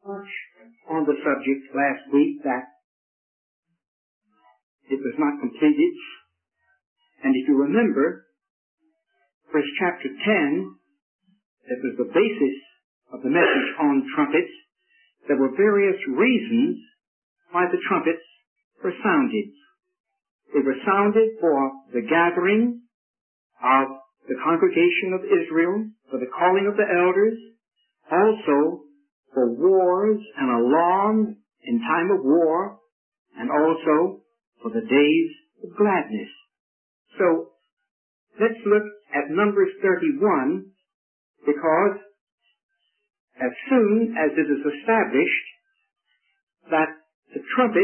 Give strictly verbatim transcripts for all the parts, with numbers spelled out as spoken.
much on the subject last week that it was not completed. And if you remember, verse chapter ten, that was the basis of the message on trumpets. There were various reasons why the trumpets were sounded. They were sounded for the gathering of the congregation of Israel, for the calling of the elders, also for wars and alarm in time of war, and also for the days of gladness. So, let's look at Numbers thirty-one, because as soon as it is established that the trumpet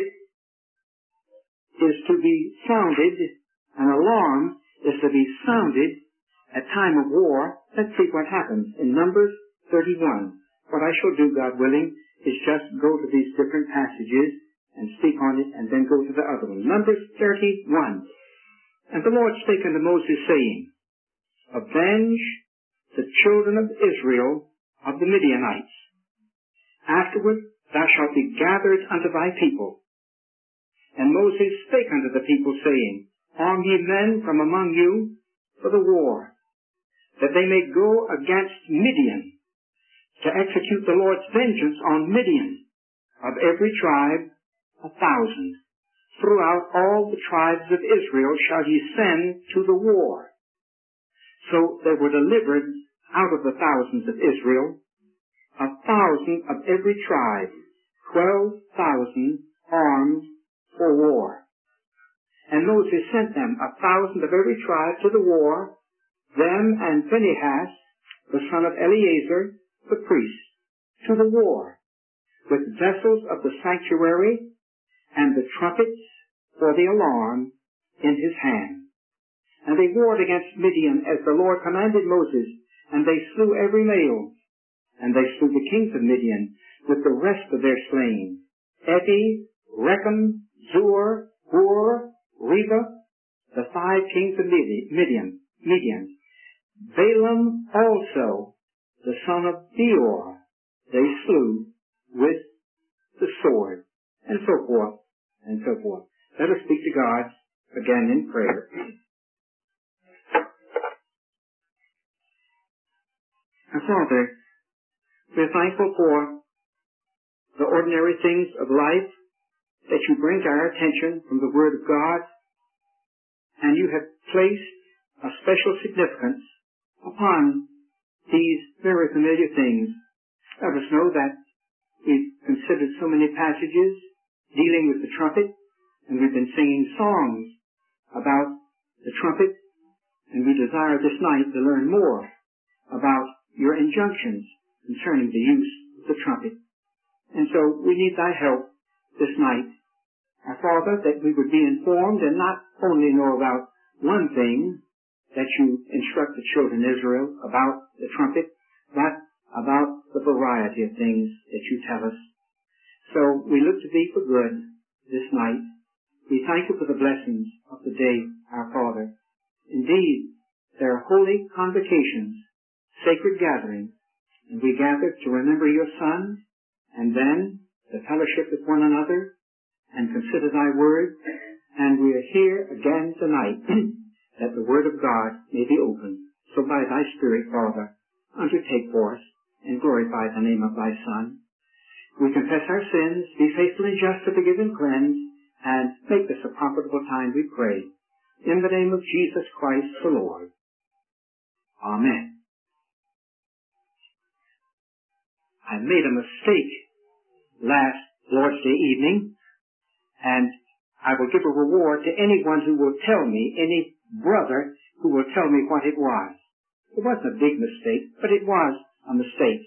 is to be sounded, an alarm is to be sounded at time of war, let's see what happens in Numbers thirty-one. What I shall do, God willing, is just go to these different passages and speak on it, and then go to the other one. Numbers thirty-one. And the Lord spake unto Moses, saying, Avenge the children of Israel of the Midianites. Afterward thou shalt be gathered unto thy people. And Moses spake unto the people, saying, Arm ye men from among you for the war, that they may go against Midian, to execute the Lord's vengeance on Midian, of every tribe a thousand. Throughout all the tribes of Israel shall ye send to the war. So they were delivered out of the thousands of Israel, a thousand of every tribe, twelve thousand armed for war. And Moses sent them, a thousand of every tribe, to the war, them and Phinehas, the son of Eleazar, the priest, to the war, with vessels of the sanctuary, and the trumpets for the alarm in his hand. And they warred against Midian as the Lord commanded Moses, and they slew every male. And they slew the kings of Midian with the rest of their slain, Evi, Rechem, Zur, Hur, Reba, the five kings of Midian, Midian. Balaam also, the son of Beor, they slew with the sword, and so forth, and so forth. Let us speak to God again in prayer. Our Father, we're thankful for the ordinary things of life that you bring to our attention from the Word of God, and you have placed a special significance upon these very familiar things. Let us know that we've considered so many passages dealing with the trumpet, and we've been singing songs about the trumpet, and we desire this night to learn more about your injunctions concerning the use of the trumpet. And so we need thy help this night, our Father, that we would be informed and not only know about one thing that you instruct the children of Israel about the trumpet, but about the variety of things that you tell us. So we look to thee for good this night. We thank you for the blessings of the day, our Father. Indeed, there are holy convocations, sacred gatherings, and we gather to remember your Son, and then to fellowship with one another, and consider thy word. And we are here again tonight, that the word of God may be opened. So by thy Spirit, Father, undertake for us, and glorify the name of thy Son. We confess our sins, be faithful and just to forgive and cleanse, and make this a profitable time, we pray. In the name of Jesus Christ the Lord. Amen. I made a mistake last Lord's Day evening, and I will give a reward to anyone who will tell me, any brother who will tell me what it was. It wasn't a big mistake, but it was a mistake.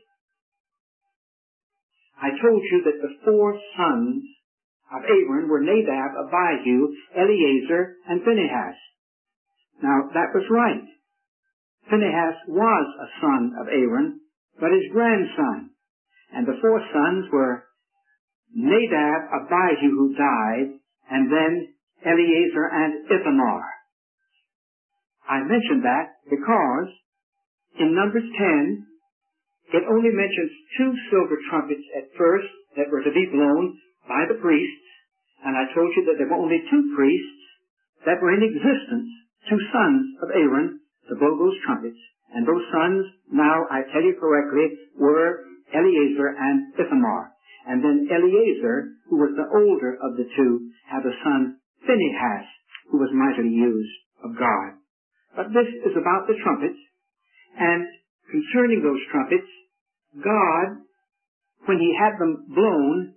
I told you that the four sons of Aaron were Nadab, Abihu, Eleazar, and Phinehas. Now, that was right. Phinehas was a son of Aaron, but his grandson. And the four sons were Nadab, Abihu, who died, and then Eleazar and Ithamar. I mentioned that because in Numbers ten, it only mentions two silver trumpets at first that were to be blown by the priests, and I told you that there were only two priests that were in existence, two sons of Aaron, to blow those trumpets. And those sons, now I tell you correctly, were Eleazar and Ithamar. And then Eleazar, who was the older of the two, had a son, Phinehas, who was mightily used of God. But this is about the trumpets, and concerning those trumpets, God, when he had them blown,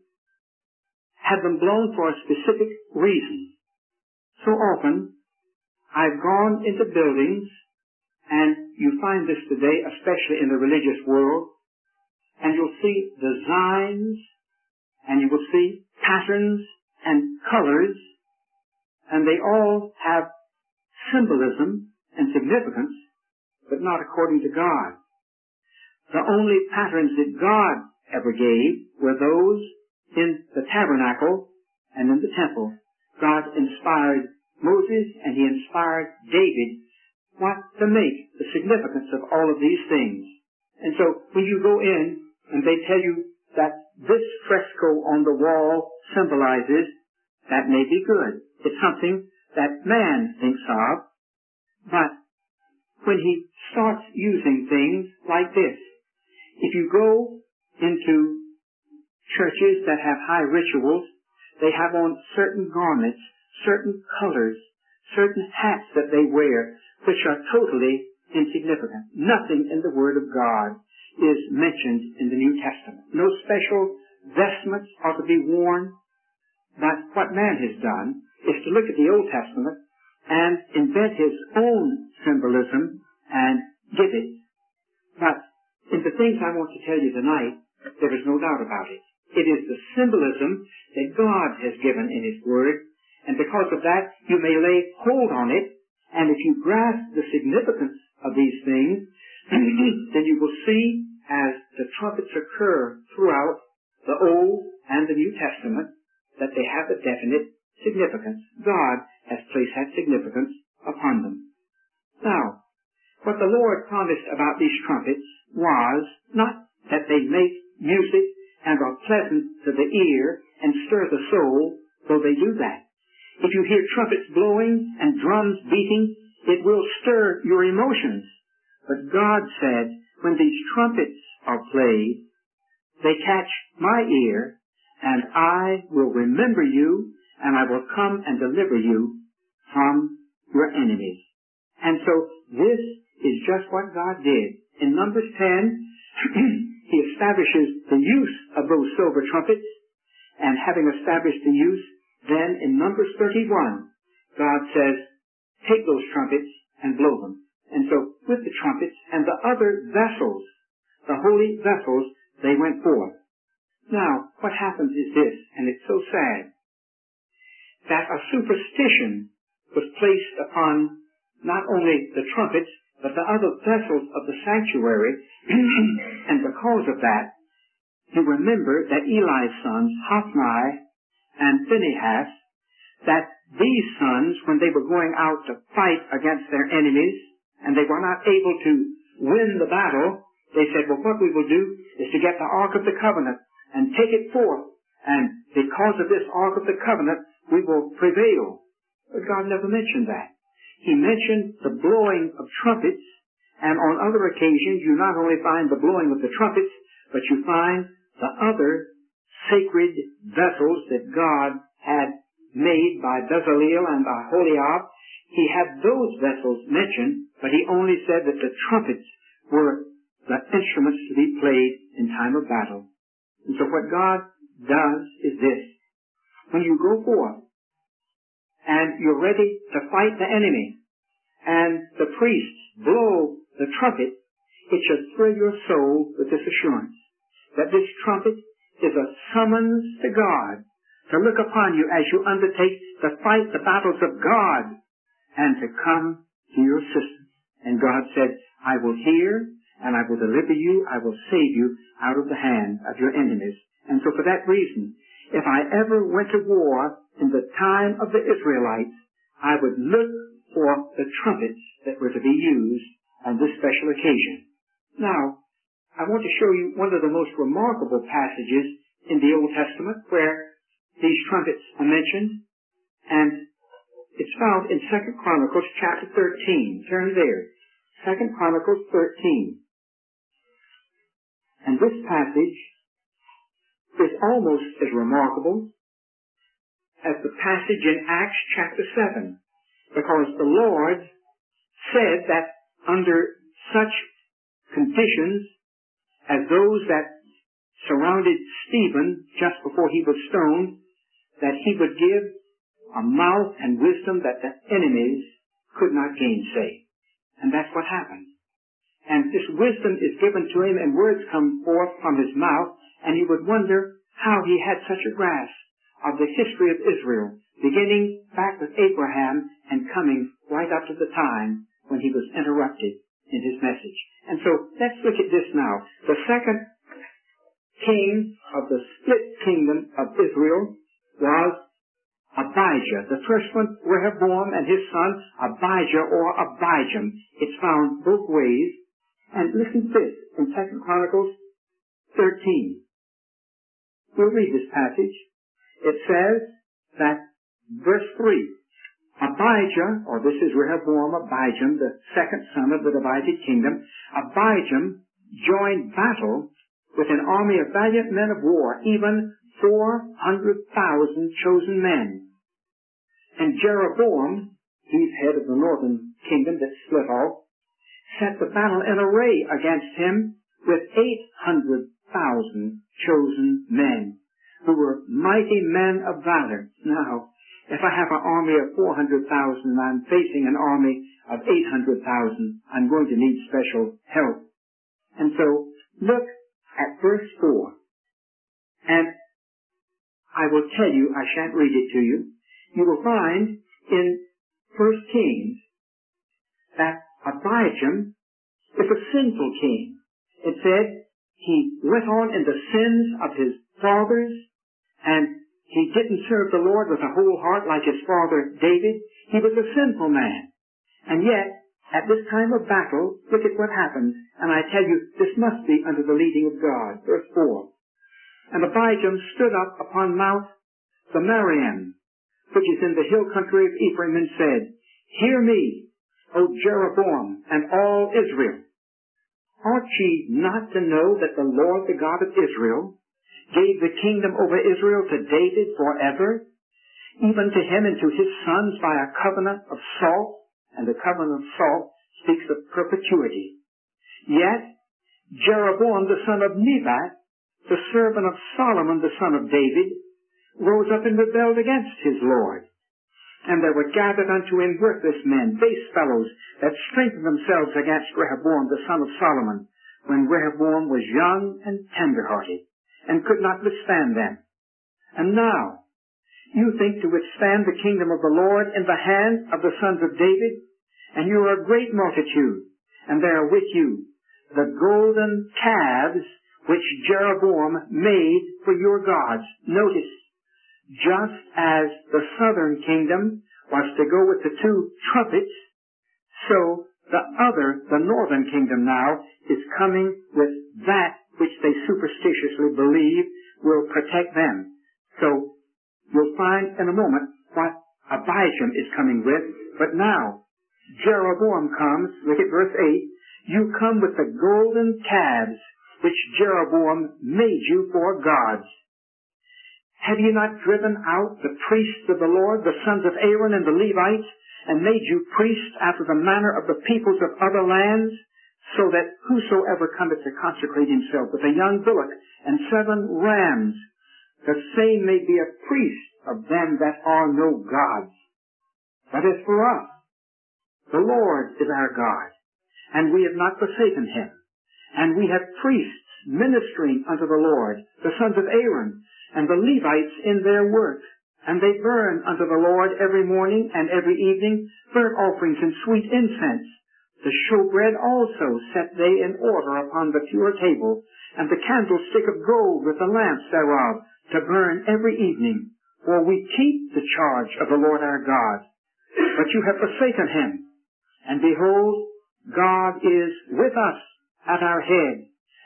had them blown for a specific reason. So often, I've gone into buildings, and you find this today, especially in the religious world, and you'll see designs, and you will see patterns and colors, and they all have symbolism and significance, but not according to God. The only patterns that God ever gave were those in the tabernacle and in the temple. God inspired Moses and he inspired David what to make the significance of all of these things. And so when you go in and they tell you that this fresco on the wall symbolizes, that may be good. It's something that man thinks of, but when he starts using things like this, if you go into churches that have high rituals, they have on certain garments, certain colors, certain hats that they wear, which are totally insignificant. Nothing in the Word of God is mentioned in the New Testament. No special vestments are to be worn. But what man has done is to look at the Old Testament and invent his own symbolism and give it. But in the things I want to tell you tonight, there is no doubt about it. It is the symbolism that God has given in His Word, and because of that, you may lay hold on it, and if you grasp the significance of these things, then you will see, as the trumpets occur throughout the Old and the New Testament, that they have a definite significance. God has placed that significance upon them. Now, what the Lord promised about these trumpets was not that they make music and are pleasant to the ear and stir the soul, though they do that. If you hear trumpets blowing and drums beating, it will stir your emotions. But God said, when these trumpets are played, they catch my ear, and I will remember you, and I will come and deliver you from your enemies. And so this is just what God did. In Numbers ten, He establishes the use of those silver trumpets, and having established the use, then in Numbers thirty-one, God says, take those trumpets and blow them. And so with the trumpets and the other vessels, the holy vessels, they went forth. Now, what happens is this, and it's so sad, that a superstition was placed upon not only the trumpets, but the other vessels of the sanctuary, and because of that, you remember that Eli's sons, Hophni and Phinehas, that these sons, when they were going out to fight against their enemies, and they were not able to win the battle, they said, well, what we will do is to get the Ark of the Covenant and take it forth, and because of this Ark of the Covenant, we will prevail. But God never mentioned that. He mentioned the blowing of trumpets, and on other occasions you not only find the blowing of the trumpets, but you find the other sacred vessels that God had made by Bezaleel and by Holiab. He had those vessels mentioned, but he only said that the trumpets were the instruments to be played in time of battle. And so what God does is this. When you go forth, and you're ready to fight the enemy, and the priests blow the trumpet, it should thrill your soul with this assurance that this trumpet is a summons to God to look upon you as you undertake to fight the battles of God and to come to your assistance. And God said, I will hear and I will deliver you, I will save you out of the hand of your enemies. And so for that reason, if I ever went to war in the time of the Israelites, I would look for the trumpets that were to be used on this special occasion. Now, I want to show you one of the most remarkable passages in the Old Testament where these trumpets are mentioned, and it's found in Second Chronicles chapter thirteen. Turn there. Second Chronicles thirteen. And this passage is almost as remarkable as the passage in Acts chapter seven, because the Lord said that under such conditions as those that surrounded Stephen just before he was stoned, that he would give a mouth and wisdom that the enemies could not gainsay. And that's what happened. And this wisdom is given to him, and words come forth from his mouth, and he would wonder how he had such a grasp of the history of Israel, beginning back with Abraham and coming right up to the time when he was interrupted in his message. And so let's look at this now. The second king of the split kingdom of Israel was Abijah. The first one, Rehoboam, and his son Abijah or Abijam. It's found both ways. And listen to this in Second Chronicles thirteen. We'll read this passage. It says that, verse three, Abijah, or this is Rehoboam Abijam, the second son of the divided kingdom, Abijam joined battle with an army of valiant men of war, even four hundred thousand chosen men. And Jeroboam, he's head of the northern kingdom that split off, set the battle in array against him with eight hundred thousand chosen men, who were mighty men of valor. Now, if I have an army of four hundred thousand and I'm facing an army of eight hundred thousand, I'm going to need special help. And so, look at verse four. And I will tell you, I shan't read it to you. You will find in First Kings that Abijam is a sinful king. It said he went on in the sins of his fathers, and he didn't serve the Lord with a whole heart like his father David. He was a sinful man. And yet, at this time of battle, look at what happened. And I tell you, this must be under the leading of God. Verse four. And Abijam stood up upon Mount Zemaraim, which is in the hill country of Ephraim, and said, Hear me, O Jeroboam, and all Israel. Ought ye not to know that the Lord, the God of Israel, gave the kingdom over Israel to David forever, even to him and to his sons by a covenant of salt, and the covenant of salt speaks of perpetuity. Yet Jeroboam the son of Nebat, the servant of Solomon the son of David, rose up and rebelled against his Lord. And there were gathered unto him worthless men, base fellows, that strengthened themselves against Rehoboam the son of Solomon, when Rehoboam was young and tender-hearted, and could not withstand them. And now, you think to withstand the kingdom of the Lord in the hand of the sons of David? And you are a great multitude, and there are with you the golden calves which Jeroboam made for your gods. Notice, just as the southern kingdom was to go with the two trumpets, so the other, the northern kingdom now, is coming with that which they superstitiously believe will protect them. So, you'll find in a moment what Abijam is coming with. But now, Jeroboam comes, look at verse eight, you come with the golden calves which Jeroboam made you for gods. Have you not driven out the priests of the Lord, the sons of Aaron and the Levites, and made you priests after the manner of the peoples of other lands, so that whosoever cometh to consecrate himself with a young bullock and seven rams, the same may be a priest of them that are no gods? But as for us, the Lord is our God, and we have not forsaken him. And we have priests ministering unto the Lord, the sons of Aaron, and the Levites in their work. And they burn unto the Lord every morning and every evening burnt offerings and sweet incense. The showbread also set they in order upon the pure table, and the candlestick of gold with the lamps thereof, to burn every evening. For we keep the charge of the Lord our God. But you have forsaken him. And behold, God is with us at our head,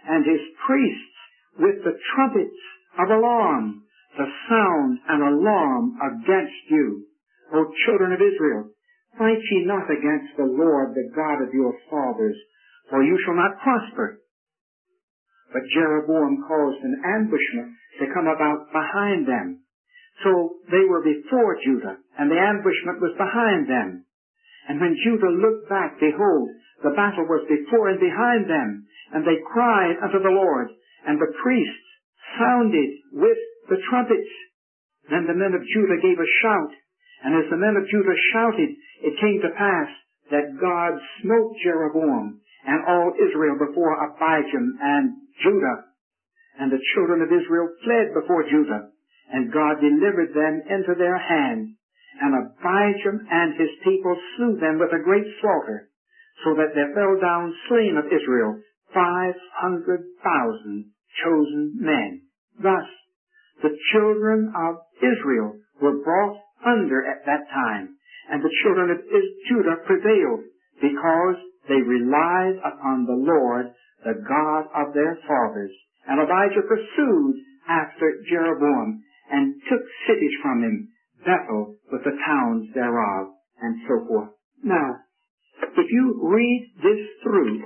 and his priests with the trumpets of alarm, to sound an alarm against you, O children of Israel. Fight ye not against the Lord, the God of your fathers, for you shall not prosper. But Jeroboam caused an ambushment to come about behind them. So they were before Judah, and the ambushment was behind them. And when Judah looked back, behold, the battle was before and behind them, and they cried unto the Lord, and the priests sounded with the trumpets. Then the men of Judah gave a shout, and as the men of Judah shouted, it came to pass that God smote Jeroboam and all Israel before Abijam and Judah. And the children of Israel fled before Judah, and God delivered them into their hand. And Abijam and his people slew them with a great slaughter, so that there fell down slain of Israel five hundred thousand chosen men. Thus, the children of Israel were brought under at that time, and the children of Judah prevailed, because they relied upon the Lord, the God of their fathers. And Abijah pursued after Jeroboam, and took cities from him, Bethel with the towns thereof, and so forth. Now, if you read this through,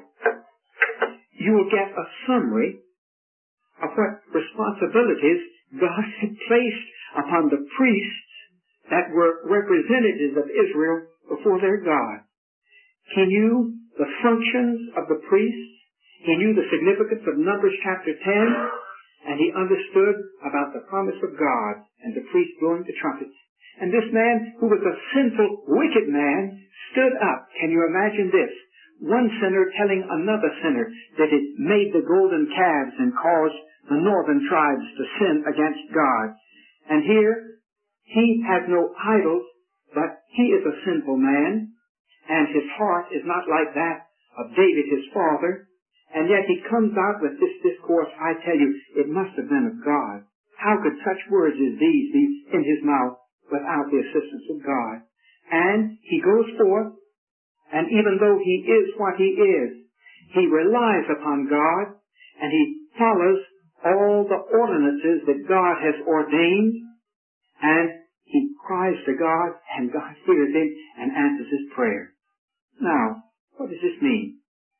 you will get a summary of what responsibilities God had placed upon the priests that were representatives of Israel before their God. He knew the functions of the priests. He knew the significance of Numbers chapter ten, and he understood about the promise of God and the priests blowing the trumpets. And this man, who was a sinful, wicked man, stood up. Can you imagine this? One sinner telling another sinner that it made the golden calves and caused the northern tribes to sin against God. And here, he has no idols, but he is a sinful man, and his heart is not like that of David his father. And yet he comes out with this discourse. I tell you, it must have been of God. How could such words as these be in his mouth without the assistance of God? And he goes forth, and even though he is what he is, he relies upon God, and he follows all the ordinances that God has ordained, and he cries to God, and God hears him and answers his prayer. Now, what does this mean?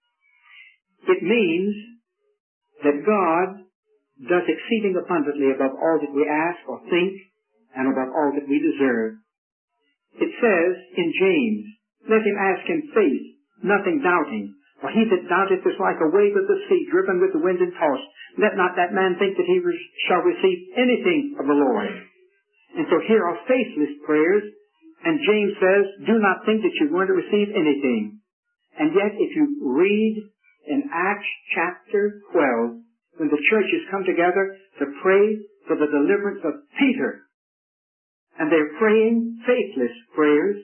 It means that God does exceeding abundantly above all that we ask or think, and above all that we deserve. It says in James, let him ask in faith, nothing doubting. For he that doubteth is like a wave of the sea, driven with the wind and tossed. Let not that man think that he re- shall receive anything of the Lord. And so here are faithless prayers, and James says, do not think that you're going to receive anything. And yet, if you read in Acts chapter twelve, when the churches come together to pray for the deliverance of Peter, and they're praying faithless prayers,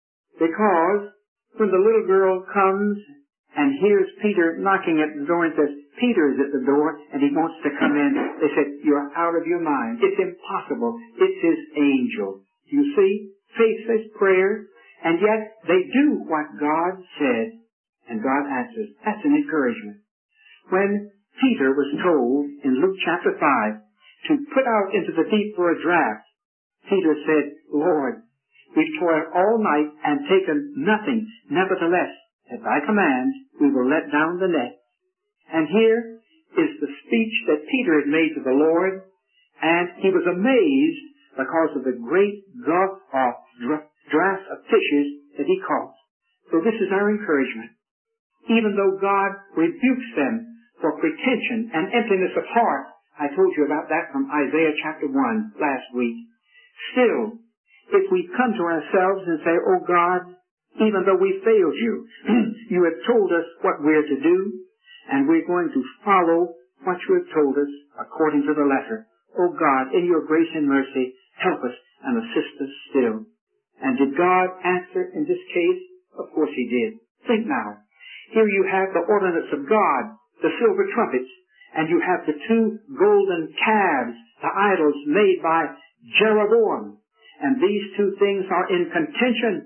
because when the little girl comes and hears Peter knocking at the door and says, Peter is at the door and he wants to come in, they said, you're out of your mind. It's impossible. It's his angel. You see, faithless prayer, and yet they do what God said, and God answers. That's an encouragement. When Peter was told in Luke chapter five to put out into the deep for a draft, Peter said, Lord, we've toiled all night and taken nothing. Nevertheless, at thy command, we will let down the net. And here is the speech that Peter had made to the Lord, and he was amazed because of the great gulf of draught of fishes that he caught. So this is our encouragement. Even though God rebukes them for pretension and emptiness of heart, I told you about that from Isaiah chapter one last week. Still, if we come to ourselves and say, oh God, even though we failed you, you have told us what we're to do, and we're going to follow what you have told us according to the letter. Oh God, in your grace and mercy, help us and assist us still. And did God answer in this case? Of course he did. Think now. Here you have the ordinance of God, the silver trumpets, and you have the two golden calves, the idols made by Jeroboam. And these two things are in contention.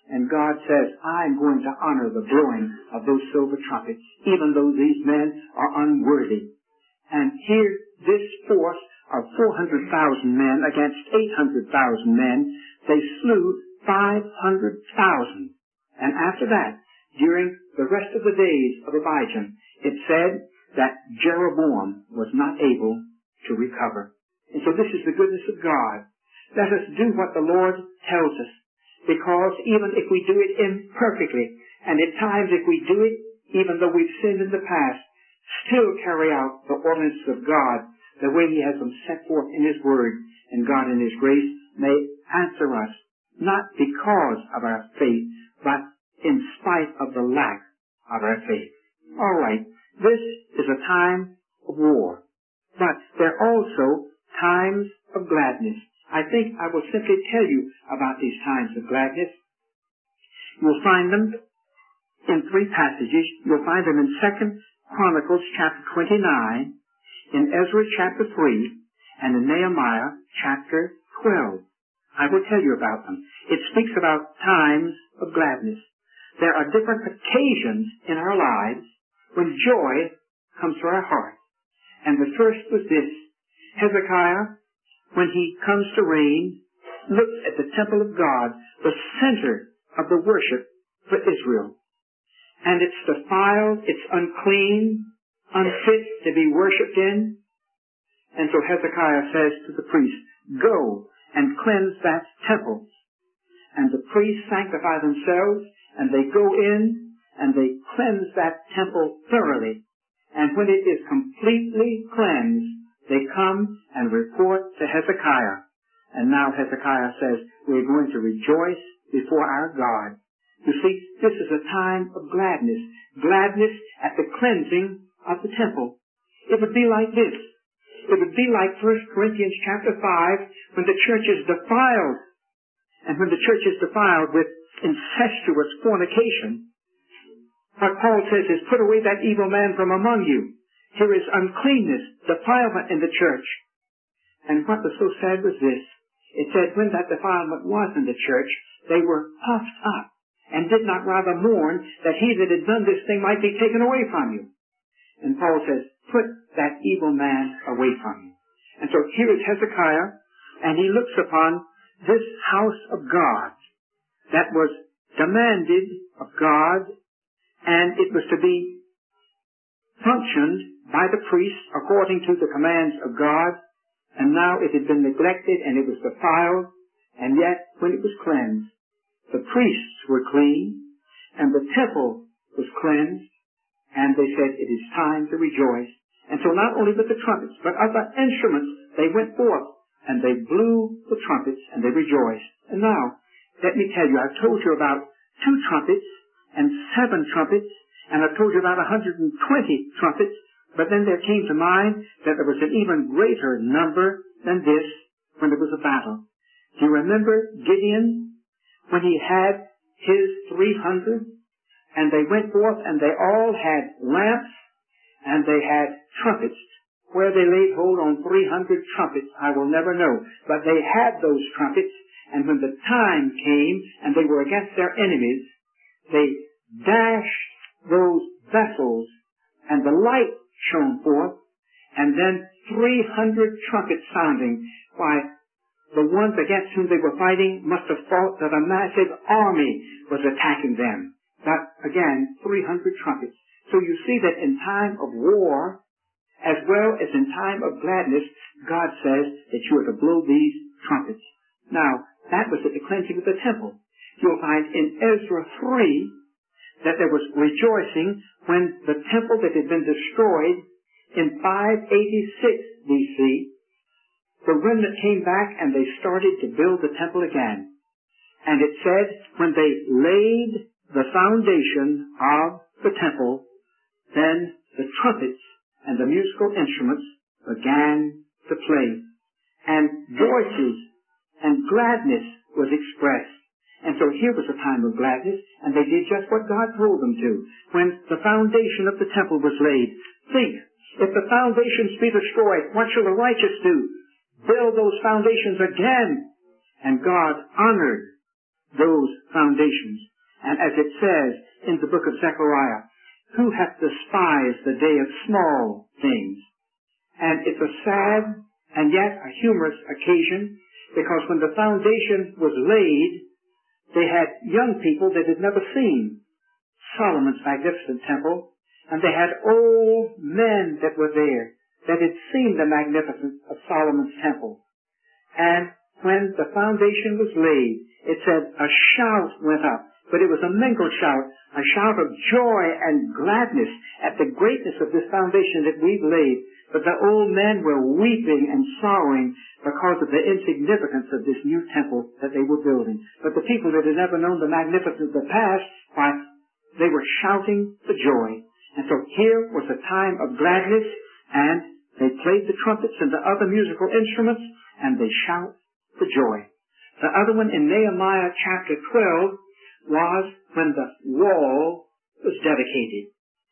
And God says, I'm going to honor the blowing of those silver trumpets, even though these men are unworthy. And here, this force of four hundred thousand men against eight hundred thousand men, they slew five hundred thousand. And after that, during the rest of the days of Abijam, it said that Jeroboam was not able to recover. And so this is the goodness of God. Let us do what the Lord tells us, because even if we do it imperfectly, and at times if we do it, even though we've sinned in the past, still carry out the ordinances of God the way He has them set forth in His Word, and God in His grace may answer us, not because of our faith, but in spite of the lack of our faith. All right, this is a time of war, but there are also times of gladness. I think I will simply tell you about these times of gladness. You'll find them in three passages. You'll find them in Second Chronicles chapter twenty-nine, in Ezra chapter three, and in Nehemiah chapter twelve. I will tell you about them. It speaks about times of gladness. There are different occasions in our lives when joy comes to our heart. And the first was this. Hezekiah, when he comes to reign, looks at the temple of God, the center of the worship for Israel. And it's defiled, it's unclean, unfit to be worshipped in. And so Hezekiah says to the priest, go and cleanse that temple. And the priests sanctify themselves, and they go in, and they cleanse that temple thoroughly. And when it is completely cleansed, they come and report to Hezekiah. And now Hezekiah says, we're going to rejoice before our God. You see, this is a time of gladness. Gladness at the cleansing of the temple. It would be like this. It would be like First Corinthians chapter five, when the church is defiled. And when the church is defiled with incestuous fornication, what Paul says is, put away that evil man from among you. Here is uncleanness, defilement in the church. And what was so sad was this. It said when that defilement was in the church, they were puffed up and did not rather mourn that he that had done this thing might be taken away from you. And Paul says, put that evil man away from you. And so here is Hezekiah, and he looks upon this house of God that was demanded of God, and it was to be functioned by the priests according to the commands of God, and now it had been neglected and it was defiled, and yet when it was cleansed, the priests were clean, and the temple was cleansed, and they said, it is time to rejoice. And so not only with the trumpets, but other instruments, they went forth, and they blew the trumpets, and they rejoiced. And now, let me tell you, I've told you about two trumpets, and seven trumpets, and I've told you about one hundred twenty trumpets, but then there came to mind that there was an even greater number than this when there was a battle. Do you remember Gideon, when he had his three hundred, and they went forth and they all had lamps and they had trumpets? Where they laid hold on three hundred trumpets, I will never know. But they had those trumpets, and when the time came and they were against their enemies, they dashed those vessels and the light shone forth, and then three hundred trumpets sounding. Why, the ones against whom they were fighting must have thought that a massive army was attacking them. But again, three hundred trumpets. So you see that in time of war, as well as in time of gladness, God says that you are to blow these trumpets. Now, that was at the cleansing of the temple. You'll find in Ezra three that there was rejoicing when the temple that had been destroyed in five eighty-six B C, the remnant came back and they started to build the temple again. And it said when they laid the foundation of the temple, then the trumpets and the musical instruments began to play. And voices and gladness was expressed. And so here was a time of gladness, and they did just what God told them to. When the foundation of the temple was laid, think, if the foundations be destroyed, what shall the righteous do? Build those foundations again. And God honored those foundations. And as it says in the book of Zechariah, who hath despised the day of small things? And it's a sad and yet a humorous occasion, because when the foundation was laid, they had young people that had never seen Solomon's magnificent temple, and they had old men that were there that had seen the magnificence of Solomon's temple. And when the foundation was laid, it said a shout went up, but it was a mingled shout, a shout of joy and gladness at the greatness of this foundation that we've laid. But the old men were weeping and sorrowing because of the insignificance of this new temple that they were building. But the people that had never known the magnificence of the past, why, they were shouting for joy. And so here was a time of gladness, and they played the trumpets and the other musical instruments, and they shout for joy. The other one in Nehemiah chapter twelve was when the wall was dedicated.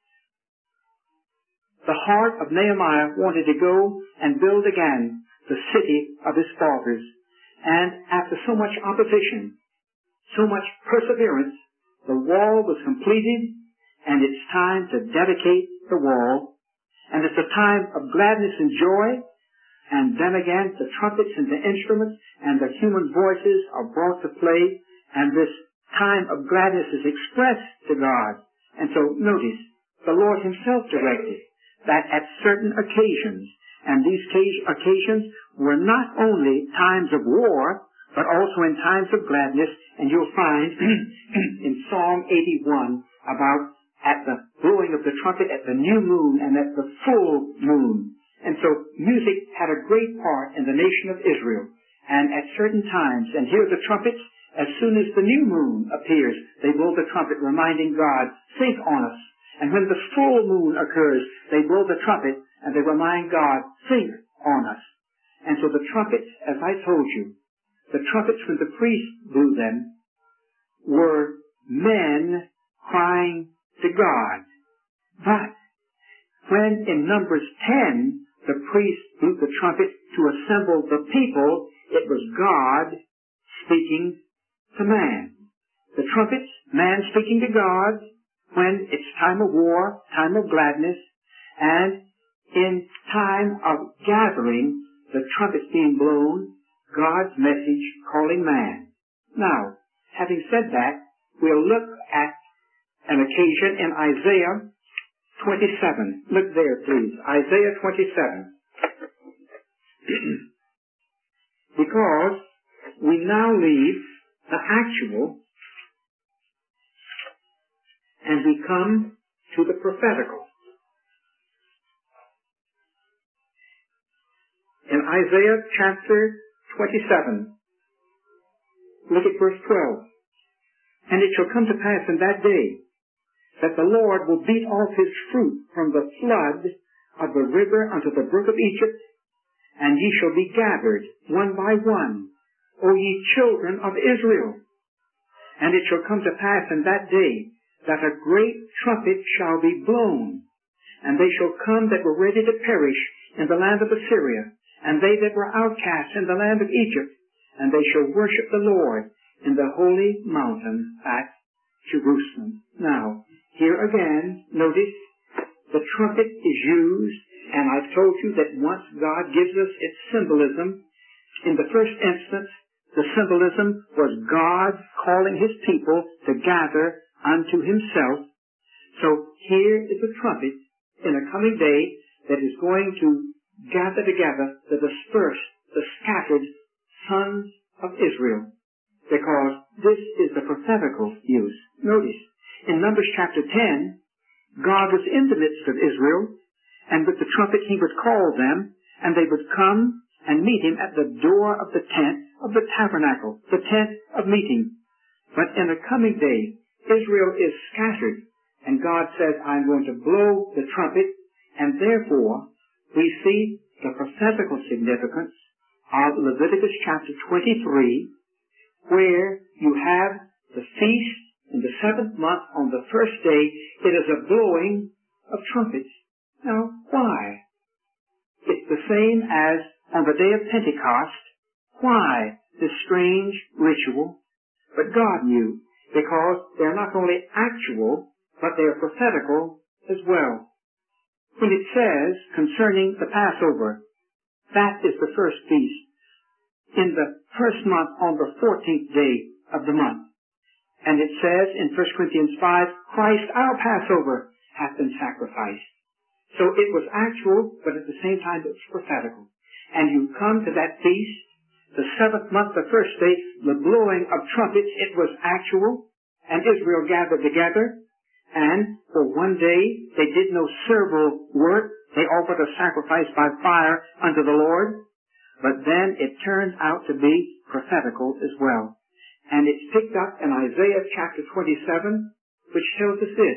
The heart of Nehemiah wanted to go and build again the city of his fathers. And after so much opposition, so much perseverance, the wall was completed, and it's time to dedicate the wall. And it's a time of gladness and joy. And then again, the trumpets and the instruments and the human voices are brought to play, and this time of gladness is expressed to God. And so notice, the Lord himself directed that at certain occasions, and these occasions were not only times of war, but also in times of gladness, and you'll find in Psalm eighty-one about at the blowing of the trumpet at the new moon and at the full moon. And so music had a great part in the nation of Israel. And at certain times, and here are the trumpets, as soon as the new moon appears, they blow the trumpet reminding God, think on us. And when the full moon occurs, they blow the trumpet and they remind God, think on us. And so the trumpets, as I told you, the trumpets when the priest blew them were men crying to God. But when in Numbers ten, the priest blew the trumpet to assemble the people, it was God speaking to man. The trumpets, man speaking to God, when it's time of war, time of gladness, and in time of gathering, the trumpets being blown, God's message calling man. Now, having said that, we'll look at an occasion in Isaiah twenty-seven. Look there, please. Isaiah twenty-seven. Because we now leave the actual and we come to the prophetical. In Isaiah chapter twenty-seven, look at verse twelve. And it shall come to pass in that day that the Lord will beat off his fruit from the flood of the river unto the brook of Egypt, and ye shall be gathered one by one, O ye children of Israel. And it shall come to pass in that day that a great trumpet shall be blown, and they shall come that were ready to perish in the land of Assyria, and they that were outcast in the land of Egypt, and they shall worship the Lord in the holy mountain at Jerusalem. Now, here again, notice, the trumpet is used, and I've told you that once God gives us its symbolism, in the first instance, the symbolism was God calling his people to gather unto himself. So here is a trumpet in a coming day that is going to gather together the dispersed, the scattered sons of Israel, because this is the prophetical use. Notice, in Numbers chapter ten, God was in the midst of Israel, and with the trumpet he would call them, and they would come and meet him at the door of the tent of the tabernacle, the tent of meeting. But in the coming day, Israel is scattered, and God says, I'm going to blow the trumpet, and therefore we see the prophetical significance of Leviticus chapter twenty-three, where you have the feast in the seventh month on the first day. It is a blowing of trumpets. Now, why? It's the same as on the day of Pentecost. Why this strange ritual? but God knew, because they're not only actual, but they're prophetical as well. When it says concerning the Passover, that is the first feast in the first month on the fourteenth day of the month. And it says in First Corinthians five, Christ our Passover hath been sacrificed. So it was actual, but at the same time it was prophetical. And you come to that feast, the seventh month, the first day, the blowing of trumpets, it was actual, and Israel gathered together, and for one day they did no servile work. They offered a sacrifice by fire unto the Lord. But then it turned out to be prophetical as well. And it's picked up in Isaiah chapter twenty-seven, which tells us this,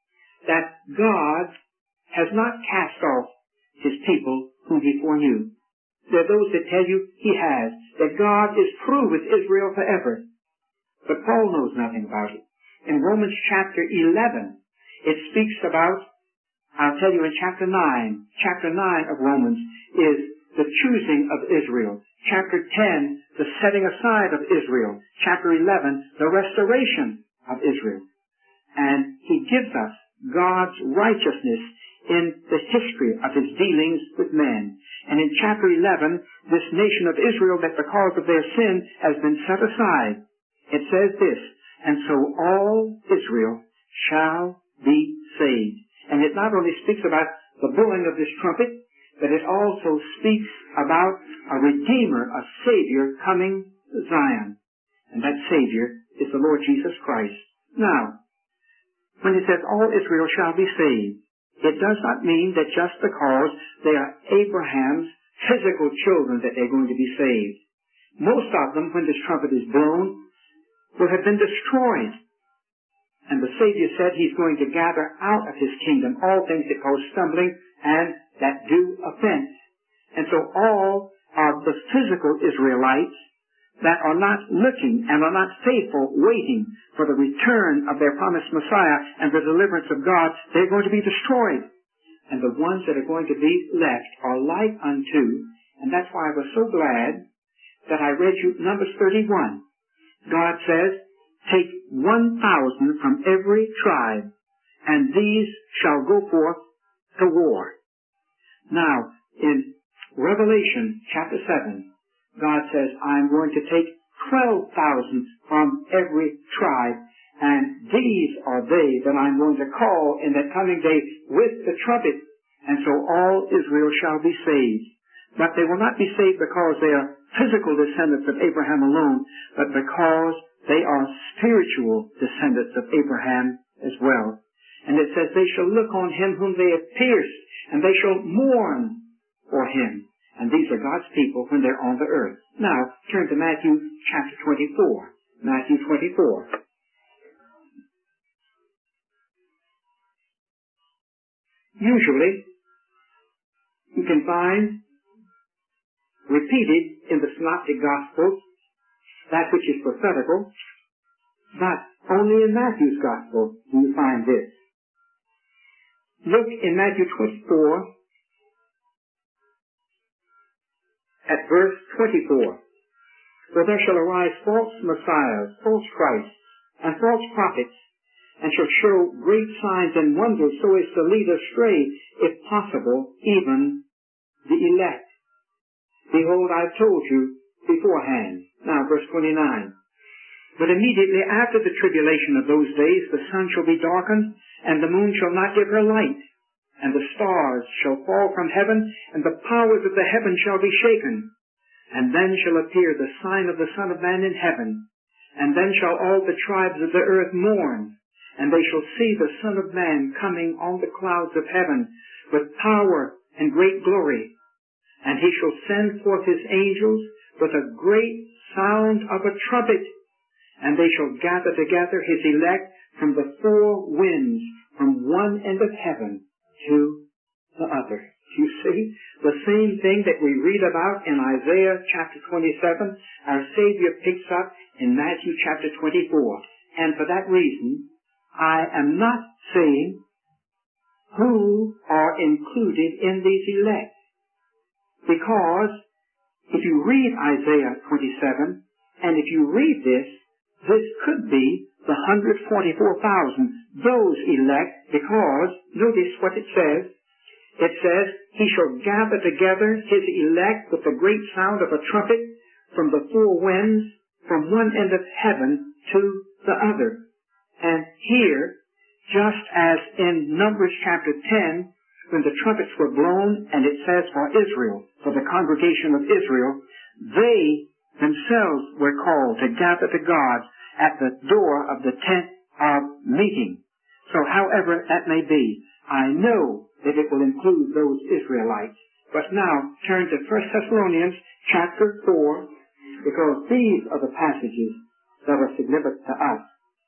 that God has not cast off his people whom he foreknew. There are those that tell you he has, that God is true with Israel forever. But Paul knows nothing about it. In Romans chapter eleven, it speaks about, I'll tell you in chapter nine, chapter nine of Romans is the choosing of Israel. Chapter ten, the setting aside of Israel. Chapter eleven, the restoration of Israel. And he gives us God's righteousness in the history of his dealings with men. And in chapter eleven, this nation of Israel, that because of their sin has been set aside, it says this, and so all Israel shall be saved. And it not only speaks about the blowing of this trumpet, but it also speaks about a Redeemer, a Savior coming to Zion. And that Savior is the Lord Jesus Christ. Now, when it says all Israel shall be saved, it does not mean that just because they are Abraham's physical children that they're going to be saved. Most of them, when this trumpet is blown, will have been destroyed. And the Savior said he's going to gather out of his kingdom all things that cause stumbling and that do offense. And so all of the physical Israelites that are not looking and are not faithful, waiting for the return of their promised Messiah and the deliverance of God, they're going to be destroyed. And the ones that are going to be left are like unto, and that's why I was so glad that I read you Numbers thirty-one. God says, take one thousand from every tribe, and these shall go forth to war. Now, in Revelation chapter seven, God says, I'm going to take twelve thousand from every tribe, and these are they that I'm going to call in that coming day with the trumpet, and so all Israel shall be saved. But they will not be saved because they are physical descendants of Abraham alone, but because they are spiritual descendants of Abraham as well. And it says, they shall look on him whom they have pierced, and they shall mourn for him. And these are God's people when they're on the earth. Now, turn to Matthew chapter twenty-four. Matthew twenty-four. Usually, you can find repeated in the Synoptic Gospels that which is prophetical, but only in Matthew's Gospel do you find this. Look in Matthew twenty-four at verse twenty-four. For there shall arise false messiahs, false Christs, and false prophets, and shall show great signs and wonders so as to lead astray, if possible, even the elect. Behold, I've told you beforehand. Now, verse twenty-nine. But immediately after the tribulation of those days, the sun shall be darkened, and the moon shall not give her light, and the stars shall fall from heaven, and the powers of the heaven shall be shaken. And then shall appear the sign of the Son of Man in heaven. And then shall all the tribes of the earth mourn, and they shall see the Son of Man coming on the clouds of heaven with power and great glory. And he shall send forth his angels with a great sound of a trumpet, and they shall gather together his elect from the four winds, from one end of heaven to the other. You see, the same thing that we read about in Isaiah chapter twenty-seven, our Savior picks up in Matthew chapter twenty-four. And for that reason, I am not saying who are included in these elect. Because if you read Isaiah twenty-seven, and if you read this, this could be the one hundred forty-four thousand, those elect, because, notice what it says. It says, he shall gather together his elect with the great sound of a trumpet from the four winds, from one end of heaven to the other. And here, just as in Numbers chapter ten, when the trumpets were blown, and it says for Israel, for the congregation of Israel, they themselves were called to gather to God at the door of the tent of meeting. So however that may be, I know that it will include those Israelites. But now turn to First Thessalonians chapter four, because these are the passages that are significant to us.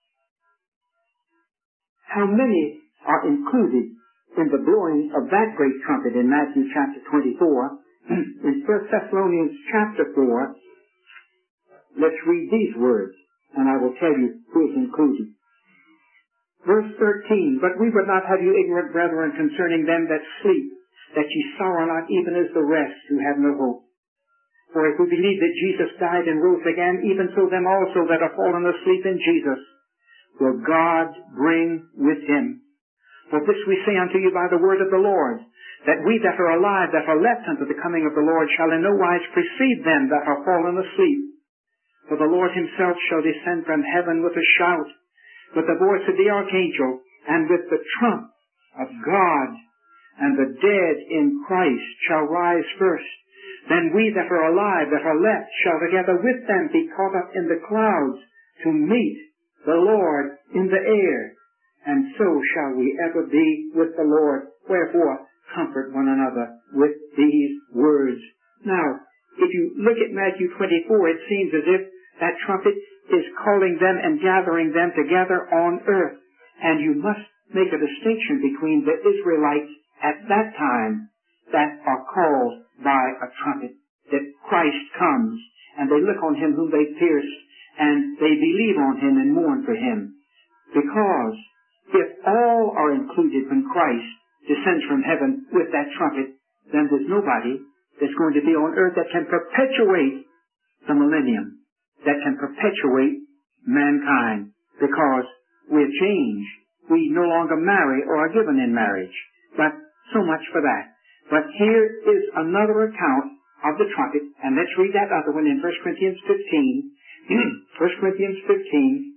How many are included in the blowing of that great trumpet in Matthew chapter twenty-four? In First Thessalonians chapter four, let's read these words, and I will tell you who is included. Verse thirteen, but we would not have you ignorant, brethren, concerning them that sleep, that ye sorrow not even as the rest who have no hope. For if we believe that Jesus died and rose again, even so them also that are fallen asleep in Jesus will God bring with him. For this we say unto you by the word of the Lord, that we that are alive, that are left unto the coming of the Lord, shall in no wise precede them that are fallen asleep. For the Lord himself shall descend from heaven with a shout, with the voice of the archangel, and with the trump of God, and the dead in Christ shall rise first. Then we that are alive, that are left, shall together with them be caught up in the clouds to meet the Lord in the air. And so shall we ever be with the Lord. Wherefore, comfort one another with these words. Now, if you look at Matthew twenty-four, it seems as if that trumpet is calling them and gathering them together on earth. And you must make a distinction between the Israelites at that time that are called by a trumpet, that Christ comes, and they look on him whom they pierced, and they believe on him and mourn for him. Because if all are included when Christ descends from heaven with that trumpet, then there's nobody that's going to be on earth that can perpetuate the millennium, that can perpetuate mankind, because we're changed. We no longer marry or are given in marriage. But so much for that. But here is another account of the trumpet, and let's read that other one in First Corinthians fifteen. First Corinthians fifteen.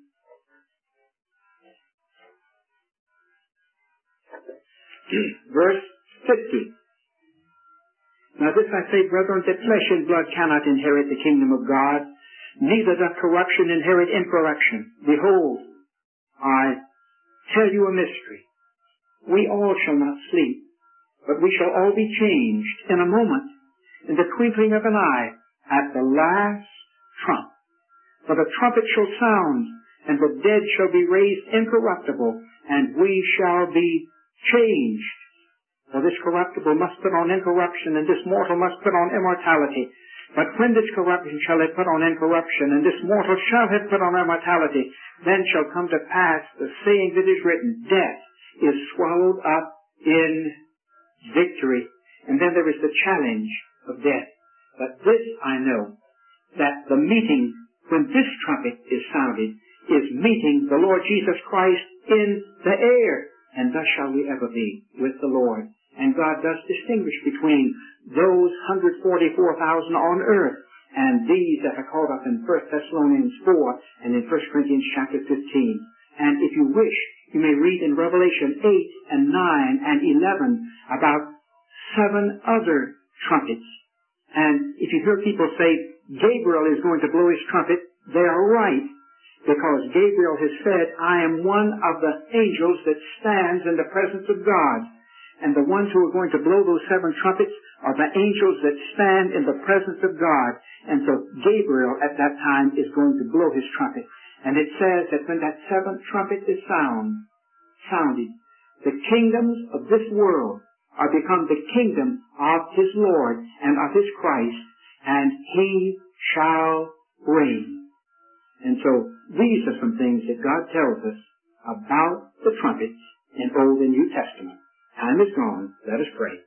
Verse fifty. Now this I say, brethren, that flesh and blood cannot inherit the kingdom of God, neither doth corruption inherit incorruption. Behold, I tell you a mystery. We all shall not sleep, but we shall all be changed in a moment, in the twinkling of an eye, at the last trump. For the trumpet shall sound, and the dead shall be raised incorruptible, and we shall be changed. For this corruptible must put on incorruption, and this mortal must put on immortality. But when this corruption shall have put on incorruption, and this mortal shall have put on immortality, then shall come to pass the saying that is written, death is swallowed up in victory. And then there is the challenge of death. But this I know, that the meeting, when this trumpet is sounded, is meeting the Lord Jesus Christ in the air. And thus shall we ever be with the Lord. And God does distinguish between those one hundred forty-four thousand on earth and these that are called up in First Thessalonians four and in First Corinthians chapter fifteen. And if you wish, you may read in Revelation eight and nine and eleven about seven other trumpets. And if you hear people say Gabriel is going to blow his trumpet, they are right. Because Gabriel has said, I am one of the angels that stands in the presence of God. And the ones who are going to blow those seven trumpets are the angels that stand in the presence of God. And so Gabriel at that time is going to blow his trumpet. And it says that when that seventh trumpet is sound, sounded, the kingdoms of this world are become the kingdom of his Lord and of his Christ, and he shall reign. And so these are some things that God tells us about the trumpets in Old and New Testament. Time is gone. Let us pray.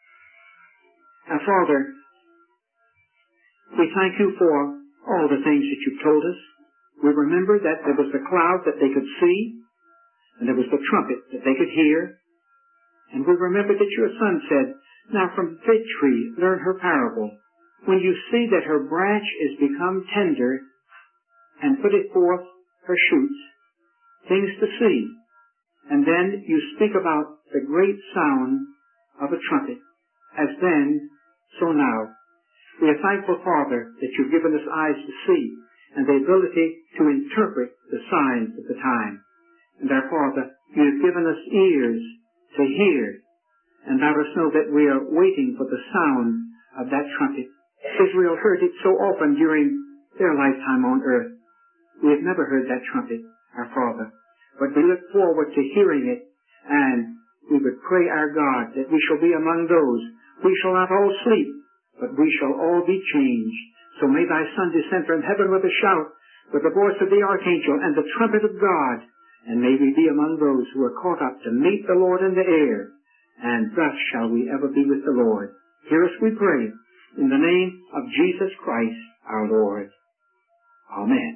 Now, Father, we thank you for all the things that you've told us. We remember that there was the cloud that they could see, and there was the trumpet that they could hear. And we remember that your son said, now from the fig tree learn her parable. When you see that her branch is become tender, and put it forth her shoots, things to see. And then you speak about the great sound of a trumpet, as then, so now. We are thankful, Father, that you've given us eyes to see, and the ability to interpret the signs of the time. And our Father, you have given us ears to hear, and let us know that we are waiting for the sound of that trumpet. Israel heard it so often during their lifetime on earth. We have never heard that trumpet, our Father, but we look forward to hearing it, and we would pray our God that we shall be among those. We shall not all sleep, but we shall all be changed. So may thy Son descend from heaven with a shout, with the voice of the archangel and the trumpet of God, and may we be among those who are caught up to meet the Lord in the air, and thus shall we ever be with the Lord. Hear us, we pray, in the name of Jesus Christ our Lord. Amen.